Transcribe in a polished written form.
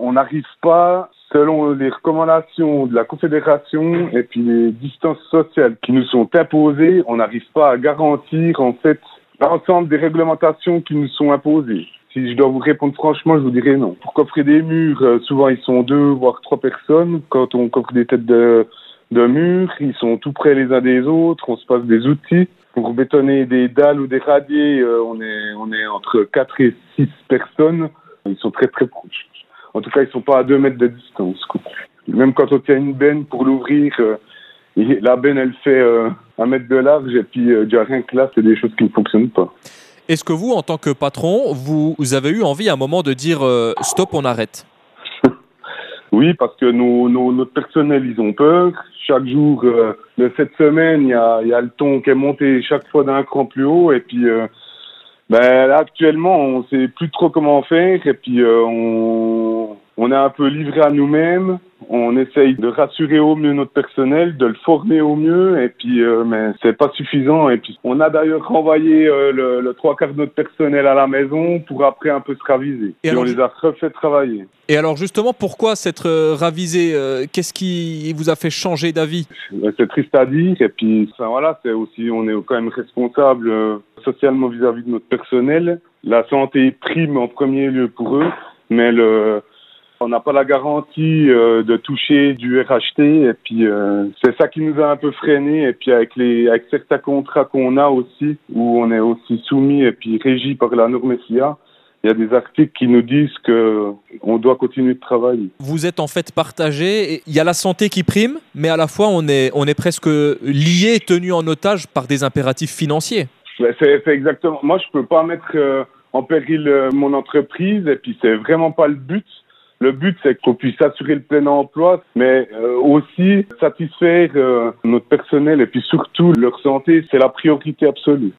on n'arrive pas, selon les recommandations de la Confédération et puis les distances sociales qui nous sont imposées, on n'arrive pas à garantir en fait l'ensemble des réglementations qui nous sont imposées. Si je dois vous répondre franchement, je vous dirais non. Pour coffrer des murs, souvent ils sont 2 voire 3 personnes. Quand on coffre des têtes de murs, ils sont tout près les uns des autres, on se passe des outils. Pour bétonner des dalles ou des radiers, on est entre 4 et 6 personnes. Ils sont très très proches. En tout cas, ils sont pas à 2 mètres de distance, quoi. Même quand on tient une benne pour l'ouvrir, la benne elle fait 1 mètre de large et puis déjà rien que là, c'est des choses qui ne fonctionnent pas. Est-ce que vous, en tant que patron, vous avez eu envie à un moment de dire stop, on arrête? Oui, parce que notre personnel, ils ont peur. Chaque jour de cette semaine, il y a le ton qui est monté chaque fois d'un cran plus haut. Et puis, là, actuellement, on sait plus trop comment faire. Et puis, on est un peu livré à nous-mêmes. On essaye de rassurer au mieux notre personnel, de le former au mieux. Et puis, mais c'est pas suffisant. Et puis, on a d'ailleurs renvoyé le 3/4 de notre personnel à la maison pour après un peu se raviser. Et on les a refait travailler. Et alors justement, pourquoi s'être ravisé? Qu'est-ce qui vous a fait changer d'avis? C'est triste à dire. Et puis, voilà, c'est aussi, on est quand même responsable socialement vis-à-vis de notre personnel. La santé prime en premier lieu pour eux, mais on n'a pas la garantie de toucher du RHT. Et puis, c'est ça qui nous a un peu freiné. Et puis, avec certains contrats qu'on a aussi, où on est aussi soumis et puis régi par la norme SIA, il y a des articles qui nous disent qu'on doit continuer de travailler. Vous êtes en fait partagé. Il y a la santé qui prime, mais à la fois, on est presque lié, tenu en otage par des impératifs financiers. C'est exactement. Moi, je peux pas mettre en péril mon entreprise. Et puis, c'est vraiment pas le but. Le but, c'est qu'on puisse assurer le plein emploi, mais aussi satisfaire notre personnel et puis surtout leur santé, c'est la priorité absolue.